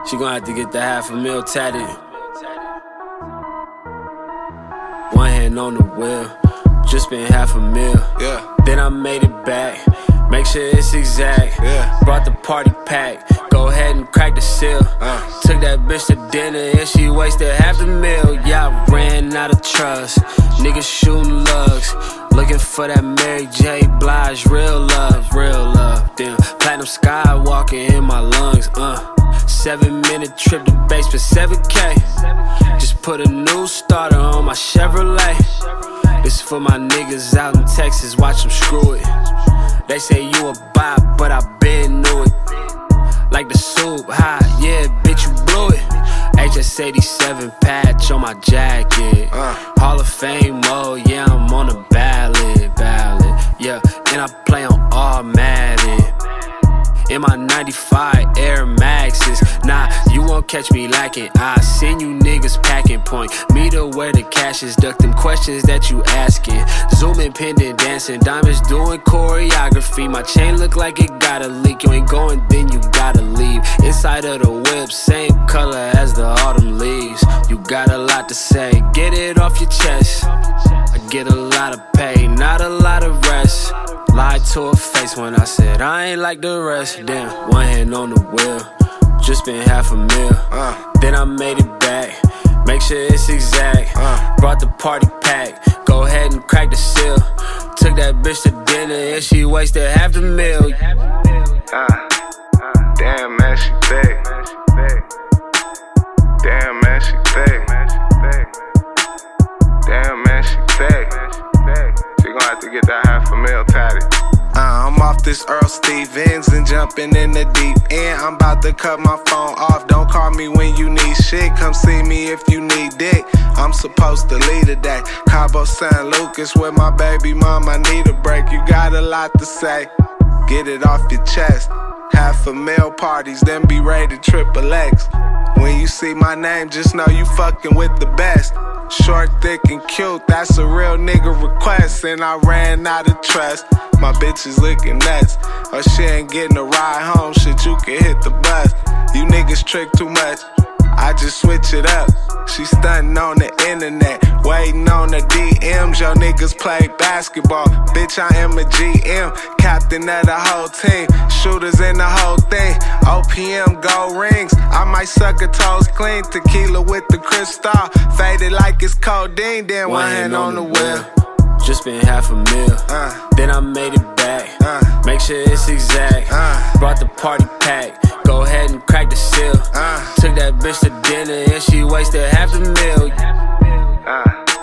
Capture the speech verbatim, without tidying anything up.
She gon' have to get the half a mil tatted. One hand on the wheel, just spent half a mil. Yeah. Then I made it back, make sure it's exact. Yeah. Brought the party pack, go ahead and crack the seal. Uh. Took that bitch to dinner and she wasted half the meal. Yeah, I ran out of trust, niggas shooting lugs. Looking for that Mary J. Blige, real love, real love. Damn, platinum skywalker in my lungs, uh. Seven minute trip to base for seven K. Just put a new starter on my Chevrolet. This for my niggas out in Texas, watch them screw it. They say you a bop, but I been knew it. Like the soup, hot, yeah, bitch, you blew it. H S eighty-seven patch on my jacket. uh. Hall of Fame mode, yeah, I'm on a ballot, ballot. Yeah, and I play on all Madden. In my ninety-five Air Maxes, nah, you won't catch me lacking. I seen you niggas packing point. Me to where the cash is, duck them questions that you asking. Zooming, pendant, dancing, diamonds doing choreography. My chain look like it got a leak. You ain't going, then you gotta leave. Inside of the whip, same color as the autumn leaves. You got a lot to say, get it off your chest. I get a lot of pay, not a lot of rest. Lied to her face when I said I ain't like the rest. Damn, one hand on the wheel, just spent half a mil. Uh. Then I made it back, make sure it's exact. Uh. Brought the party pack, go ahead and crack the seal. Took that bitch to dinner and she wasted half the meal. Uh. Damn, man, she thick. Damn, man, she thick. Damn, man, she thick. She gon' have to get that half a mil tatted. Uh, I'm off this Earl Stevens and jumping in the deep end. I'm about to cut my phone off. Don't call me when you need shit. Come see me if you need dick. I'm supposed to lead today. Cabo San Lucas with my baby mom. I need a break. You got a lot to say. Get it off your chest. Half a mil parties, then be rated triple X. When you see my name, just know you fucking with the best. Short, thick, and cute, that's a real nigga request. And I ran out of trust. My bitch is looking nuts. Or she ain't getting a ride home, shit, you can hit the bus. You niggas trick too much, I just switch it up. She stunting on the internet, waiting on the D Ms. Yo niggas play basketball, bitch I am a G M. Captain of the whole team, shooters in the whole thing. O P M gold rings, I might suck her toes clean. Tequila with the crystal, faded like it's codeine. Then one, one hand on the wheel, just spent half a mil. uh. Then I made it back, uh. make sure it's exact. uh. Brought the party pack, go ahead and crack the seal. uh. Took that bitch to dinner and she wasted half the meal. uh.